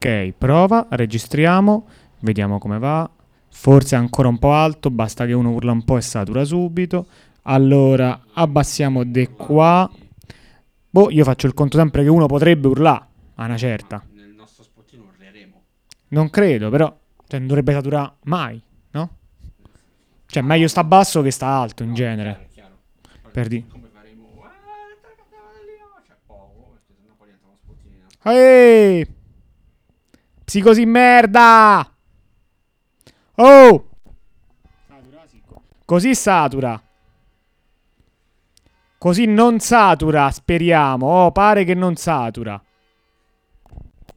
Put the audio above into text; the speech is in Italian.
Ok, prova, registriamo, vediamo come va. Forse è ancora un po' alto, basta che uno urla un po' e satura subito. Allora, abbassiamo di qua. Boh, io faccio il conto sempre che uno potrebbe urlare a una Ma certa. nel nostro spottino urleremo. Non credo, però, cioè, non dovrebbe saturare mai, no? Cioè, Ma meglio no, sta no. basso che sta alto in No, genere. è chiaro. Per di. Siccome faremo... c'è poco, perché sennò poi diventa uno spottino. Ehi! Psicosi merda! Oh! Satura, sì. Così satura. Così non satura, speriamo. Oh, pare che non satura.